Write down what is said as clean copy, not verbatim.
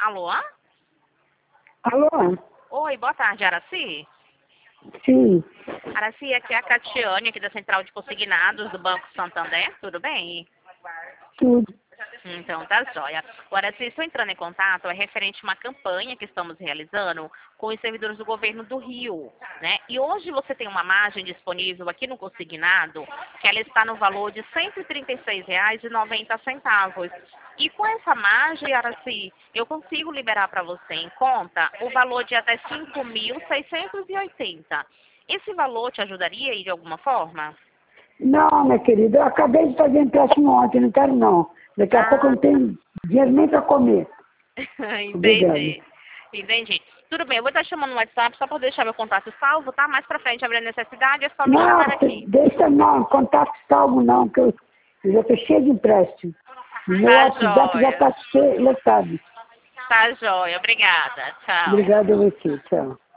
Alô? Alô? Oi, boa tarde, Araci. Sim, Araci, aqui é a Catiane, aqui da Central de Consignados do Banco Santander, tudo bem? tudo. Então, tá jóia. Agora, se estou entrando em contato, é referente a uma campanha que estamos realizando com os servidores do governo do Rio, né? E hoje você tem uma margem disponível aqui no consignado, que ela está no valor de R$ 136,90. E com essa margem, Araci, eu consigo liberar para você em conta o valor de até 5.680. Esse valor te ajudaria aí de alguma forma? Não, minha querida, eu acabei de fazer empréstimo ontem, não quero não. Daqui a pouco eu não tenho dinheiro nem para comer. Obrigado. Entendi. Tudo bem, eu vou estar chamando no WhatsApp só para deixar meu contato salvo, tá? Mais pra frente, abrir a necessidade, é só me Não, chamar aqui. deixa não, contato salvo não, que eu já estou cheio de empréstimo. O meu Tá WhatsApp já jóia. está lotado. Tá jóia. Obrigada. Tchau. Obrigado a você, tchau.